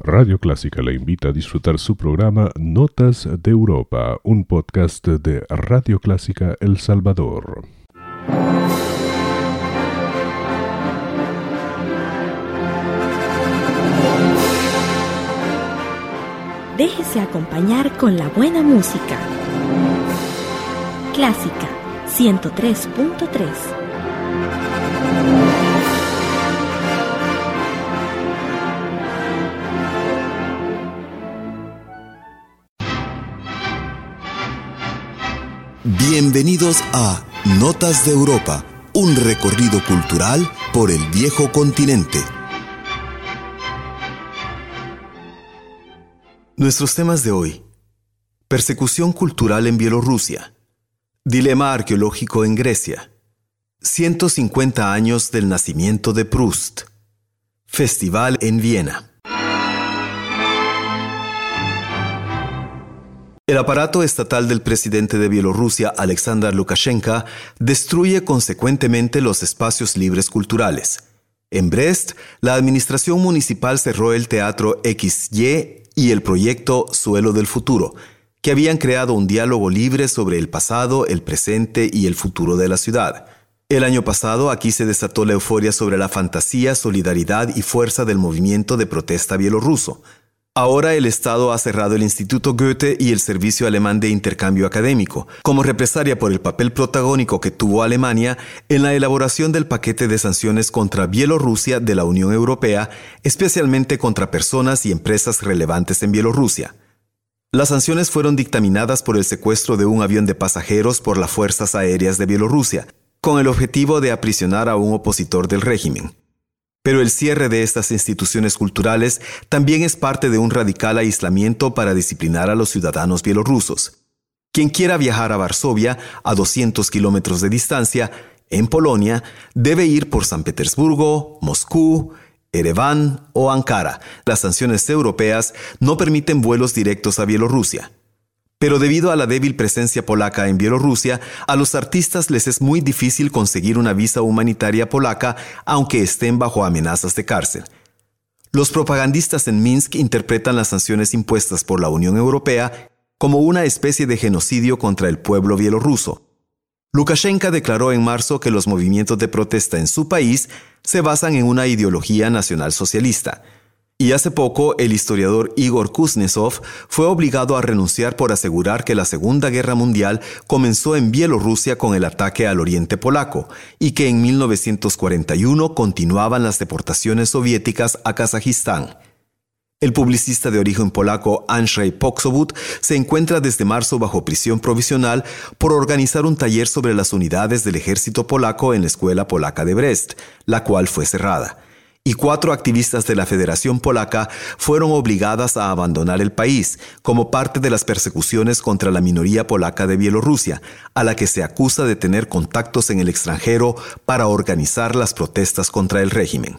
Radio Clásica le invita a disfrutar su programa Notas de Europa, un podcast de Radio Clásica El Salvador. Déjese acompañar con la buena música. Clásica 103.3. Bienvenidos a Notas de Europa, un recorrido cultural por el viejo continente. Nuestros temas de hoy: persecución cultural en Bielorrusia, dilema arqueológico en Grecia, 150 años del nacimiento de Proust, festival en Viena. El aparato estatal del presidente de Bielorrusia, Alexander Lukashenko, destruye consecuentemente los espacios libres culturales. En Brest, la administración municipal cerró el Teatro XY y el proyecto Suelo del Futuro, que habían creado un diálogo libre sobre el pasado, el presente y el futuro de la ciudad. El año pasado aquí se desató la euforia sobre la fantasía, solidaridad y fuerza del movimiento de protesta bielorruso. Ahora el Estado ha cerrado el Instituto Goethe y el Servicio Alemán de Intercambio Académico, como represalia por el papel protagónico que tuvo Alemania en la elaboración del paquete de sanciones contra Bielorrusia de la Unión Europea, especialmente contra personas y empresas relevantes en Bielorrusia. Las sanciones fueron dictaminadas por el secuestro de un avión de pasajeros por las Fuerzas Aéreas de Bielorrusia, con el objetivo de aprisionar a un opositor del régimen. Pero el cierre de estas instituciones culturales también es parte de un radical aislamiento para disciplinar a los ciudadanos bielorrusos. Quien quiera viajar a Varsovia, a 200 kilómetros de distancia, en Polonia, debe ir por San Petersburgo, Moscú, Ereván o Ankara. Las sanciones europeas no permiten vuelos directos a Bielorrusia. Pero debido a la débil presencia polaca en Bielorrusia, a los artistas les es muy difícil conseguir una visa humanitaria polaca, aunque estén bajo amenazas de cárcel. Los propagandistas en Minsk interpretan las sanciones impuestas por la Unión Europea como una especie de genocidio contra el pueblo bielorruso. Lukashenko declaró en marzo que los movimientos de protesta en su país se basan en una ideología nacionalsocialista. Y hace poco, el historiador Igor Kuznetsov fue obligado a renunciar por asegurar que la Segunda Guerra Mundial comenzó en Bielorrusia con el ataque al oriente polaco y que en 1941 continuaban las deportaciones soviéticas a Kazajistán. El publicista de origen polaco Andrzej Poczobut se encuentra desde marzo bajo prisión provisional por organizar un taller sobre las unidades del ejército polaco en la Escuela Polaca de Brest, la cual fue cerrada. Y 4 activistas de la Federación Polaca fueron obligadas a abandonar el país como parte de las persecuciones contra la minoría polaca de Bielorrusia, a la que se acusa de tener contactos en el extranjero para organizar las protestas contra el régimen.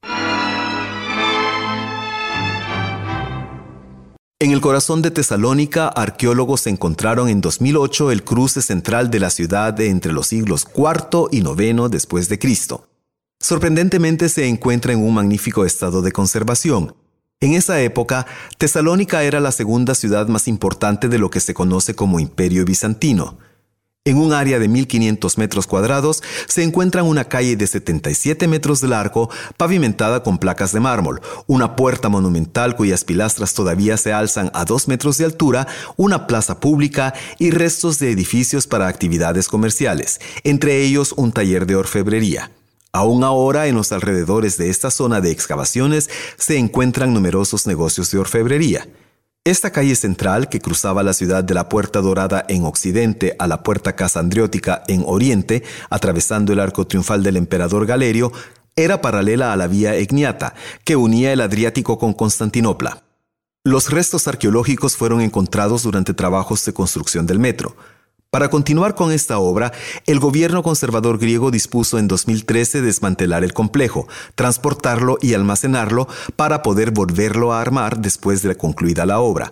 En el corazón de Tesalónica, arqueólogos encontraron en 2008 el cruce central de la ciudad de entre los siglos IV y IX después de Cristo. Sorprendentemente se encuentra en un magnífico estado de conservación. En esa época, Tesalónica era la segunda ciudad más importante de lo que se conoce como Imperio Bizantino. En un área de 1.500 metros cuadrados se encuentra una calle de 77 metros de largo pavimentada con placas de mármol, una puerta monumental cuyas pilastras todavía se alzan a 2 metros de altura, una plaza pública y restos de edificios para actividades comerciales, entre ellos un taller de orfebrería. Aún ahora, en los alrededores de esta zona de excavaciones se encuentran numerosos negocios de orfebrería. Esta calle central, que cruzaba la ciudad de la Puerta Dorada en occidente a la Puerta Casandriótica en oriente, atravesando el arco triunfal del emperador Galerio, era paralela a la vía Egniata, que unía el Adriático con Constantinopla. Los restos arqueológicos fueron encontrados durante trabajos de construcción del metro. Para continuar con esta obra, el gobierno conservador griego dispuso en 2013 desmantelar el complejo, transportarlo y almacenarlo para poder volverlo a armar después de concluida la obra.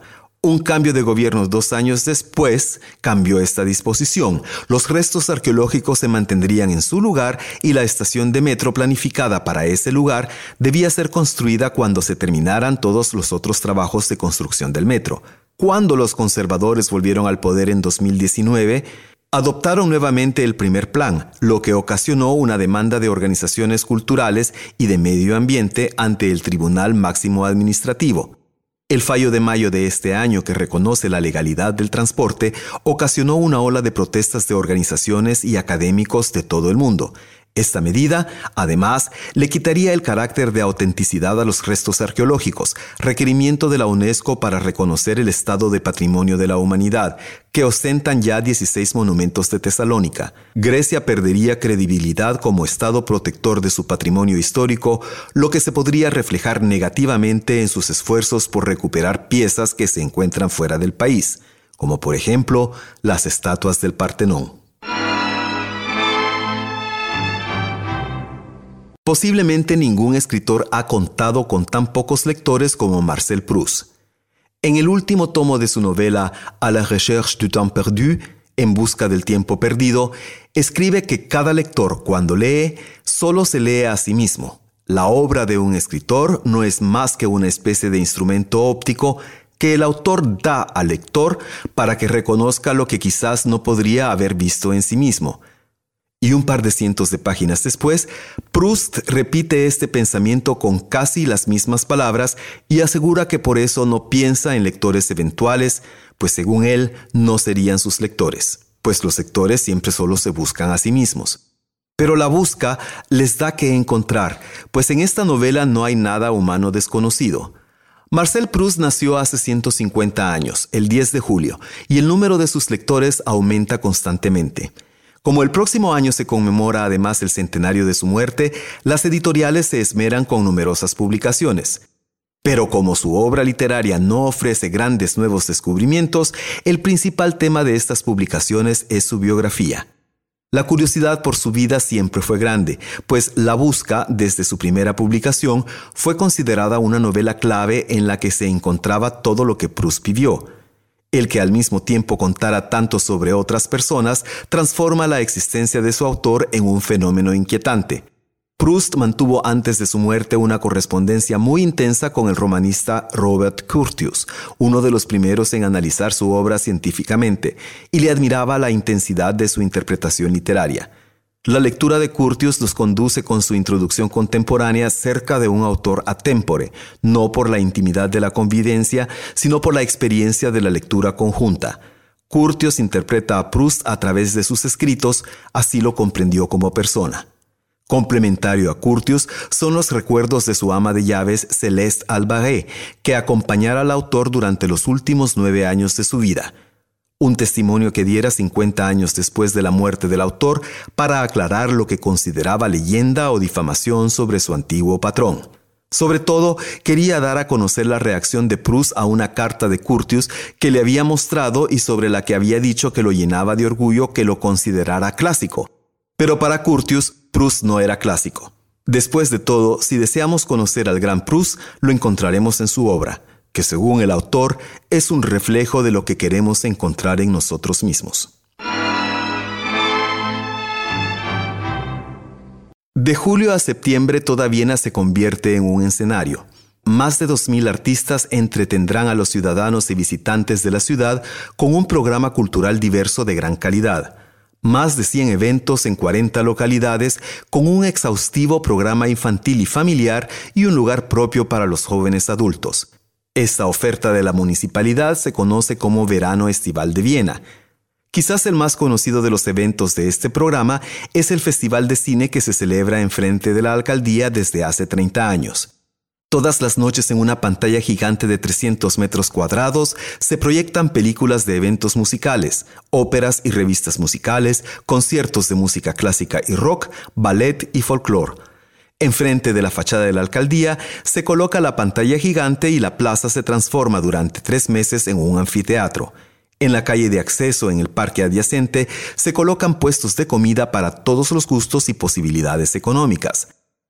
Un cambio de gobierno 2 años después cambió esta disposición. Los restos arqueológicos se mantendrían en su lugar y la estación de metro planificada para ese lugar debía ser construida cuando se terminaran todos los otros trabajos de construcción del metro. Cuando los conservadores volvieron al poder en 2019, adoptaron nuevamente el primer plan, lo que ocasionó una demanda de organizaciones culturales y de medio ambiente ante el Tribunal Máximo Administrativo. El fallo de mayo de este año, que reconoce la legalidad del transporte, ocasionó una ola de protestas de organizaciones y académicos de todo el mundo. Esta medida, además, le quitaría el carácter de autenticidad a los restos arqueológicos, requerimiento de la UNESCO para reconocer el estado de patrimonio de la humanidad, que ostentan ya 16 monumentos de Tesalónica. Grecia perdería credibilidad como estado protector de su patrimonio histórico, lo que se podría reflejar negativamente en sus esfuerzos por recuperar piezas que se encuentran fuera del país, como por ejemplo las estatuas del Partenón. Posiblemente ningún escritor ha contado con tan pocos lectores como Marcel Proust. En el último tomo de su novela À la recherche du temps perdu, En busca del tiempo perdido, escribe que cada lector, cuando lee, solo se lee a sí mismo. La obra de un escritor no es más que una especie de instrumento óptico que el autor da al lector para que reconozca lo que quizás no podría haber visto en sí mismo. Y un par de cientos de páginas después, Proust repite este pensamiento con casi las mismas palabras y asegura que por eso no piensa en lectores eventuales, pues según él no serían sus lectores, pues los lectores siempre solo se buscan a sí mismos. Pero la busca les da que encontrar, pues en esta novela no hay nada humano desconocido. Marcel Proust nació hace 150 años, el 10 de julio, y el número de sus lectores aumenta constantemente. Como el próximo año se conmemora además el centenario de su muerte, las editoriales se esmeran con numerosas publicaciones. Pero como su obra literaria no ofrece grandes nuevos descubrimientos, el principal tema de estas publicaciones es su biografía. La curiosidad por su vida siempre fue grande, pues La Busca, desde su primera publicación, fue considerada una novela clave en la que se encontraba todo lo que Proust vivió. El que al mismo tiempo contara tanto sobre otras personas transforma la existencia de su autor en un fenómeno inquietante. Proust mantuvo antes de su muerte una correspondencia muy intensa con el romanista Robert Curtius, uno de los primeros en analizar su obra científicamente, y le admiraba la intensidad de su interpretación literaria. La lectura de Curtius los conduce con su introducción contemporánea cerca de un autor a tempore, no por la intimidad de la convivencia, sino por la experiencia de la lectura conjunta. Curtius interpreta a Proust a través de sus escritos, así lo comprendió como persona. Complementario a Curtius son los recuerdos de su ama de llaves Céleste Albaret, que acompañara al autor durante los últimos 9 años de su vida. Un testimonio que diera 50 años después de la muerte del autor para aclarar lo que consideraba leyenda o difamación sobre su antiguo patrón. Sobre todo, quería dar a conocer la reacción de Proust a una carta de Curtius que le había mostrado y sobre la que había dicho que lo llenaba de orgullo que lo considerara clásico. Pero para Curtius, Proust no era clásico. Después de todo, si deseamos conocer al gran Proust, lo encontraremos en su obra, que según el autor es un reflejo de lo que queremos encontrar en nosotros mismos. De julio a septiembre toda Viena se convierte en un escenario. Más de 2.000 artistas entretendrán a los ciudadanos y visitantes de la ciudad con un programa cultural diverso de gran calidad. Más de 100 eventos en 40 localidades con un exhaustivo programa infantil y familiar y un lugar propio para los jóvenes adultos. Esta oferta de la municipalidad se conoce como Verano Estival de Viena. Quizás el más conocido de los eventos de este programa es el Festival de Cine que se celebra enfrente de la alcaldía desde hace 30 años. Todas las noches en una pantalla gigante de 300 metros cuadrados se proyectan películas de eventos musicales, óperas y revistas musicales, conciertos de música clásica y rock, ballet y folclore. Enfrente de la fachada de la alcaldía se coloca la pantalla gigante y la plaza se transforma durante 3 meses en un anfiteatro. En la calle de acceso en el parque adyacente se colocan puestos de comida para todos los gustos y posibilidades económicas.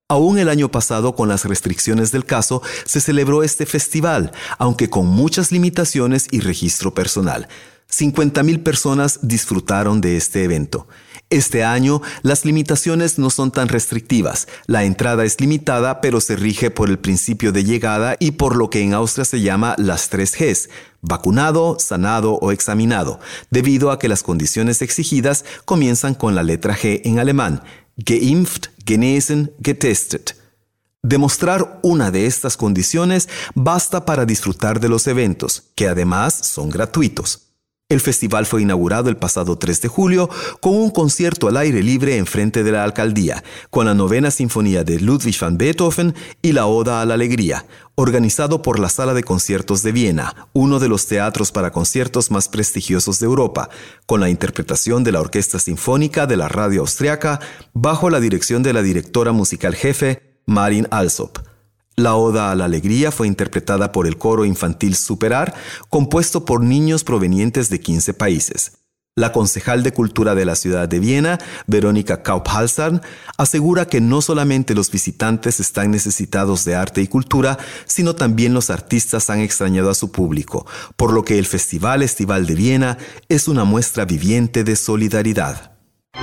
Aún el año pasado, con las restricciones del caso, se celebró este festival, aunque con muchas limitaciones y registro personal. 50,000 personas disfrutaron de este evento. Este año, las limitaciones no son tan restrictivas. La entrada es limitada, pero se rige por el principio de llegada y por lo que en Austria se llama las 3 Gs, vacunado, sanado o examinado, debido a que las condiciones exigidas comienzan con la letra G en alemán: geimpft, genesen, getestet. Demostrar una de estas condiciones basta para disfrutar de los eventos, que además son gratuitos. El festival fue inaugurado el pasado 3 de julio con un concierto al aire libre en frente de la alcaldía, con la 9ª Sinfonía de Ludwig van Beethoven y la Oda a la Alegría, organizado por la Sala de Conciertos de Viena, uno de los teatros para conciertos más prestigiosos de Europa, con la interpretación de la Orquesta Sinfónica de la Radio Austriaca, bajo la dirección de la directora musical jefe, Marin Alsop. La Oda a la Alegría fue interpretada por el coro infantil Superar, compuesto por niños provenientes de 15 países. La concejal de Cultura de la ciudad de Viena, Verónica Kaup-Halsarn, asegura que no solamente los visitantes están necesitados de arte y cultura, sino también los artistas han extrañado a su público, por lo que el Festival Estival de Viena es una muestra viviente de solidaridad.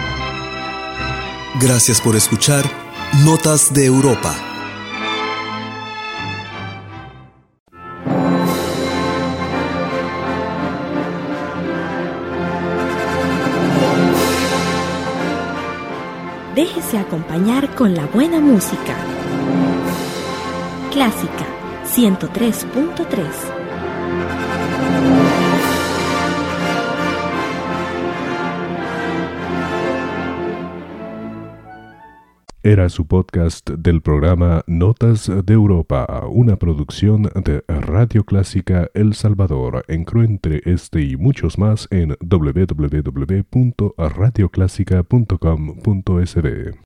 Gracias por escuchar Notas de Europa. Déjese acompañar con la buena música. Clásica 103.3. Era su podcast del programa Notas de Europa, una producción de Radio Clásica El Salvador. Encuentre este y muchos más en www.radioclásica.com.sb.